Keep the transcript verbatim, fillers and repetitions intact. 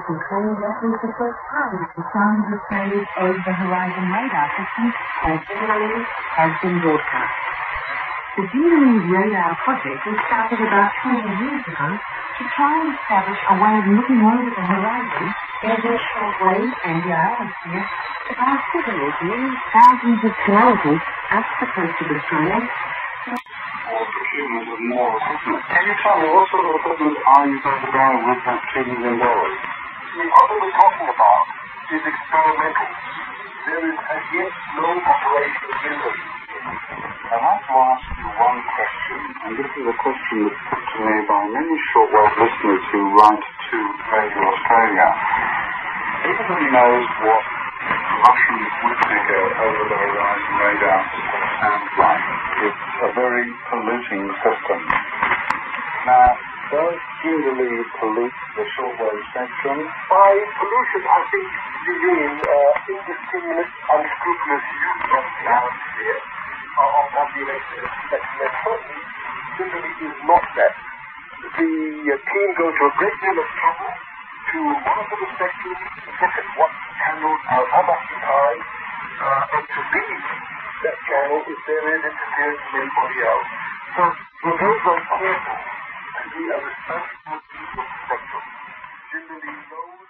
He claimed that was the first time that the sound of phase over the horizon radar system has generally has been broadcast. The Genovese radar project was started about twenty years ago to try and establish a way of looking over the horizon in the shortwave and the ionosphere about signals many thousands of kilometers up the coast of Australia. Or procurement of more equipment. Can you tell me what sort of equipment are you going to buy with that two million dollars? The equipment we're talking about is experimental. There is as yet no operation in them. I'd like to ask you one question, and this is a question that's put to me by many shortwave listeners who write to Radio Australia. Everybody knows what Russian Sputnik over the horizon radar system sounds like. It's a very polluting system. Now, does Jindalee pollute the shortwave spectrum? By pollution, I think you mean uh, indiscriminate, unscrupulous use of the atmosphere uh, of, of the electric spectrum. Certainly, Jindalee is not that. The uh, team go to a great deal of trouble to monitor the spectrum, look at what channels are unoccupied, uh, and to leave that channel if there is interference from anybody else. So we're very, very careful to be a responsible use of the spectrum. Jindalee knows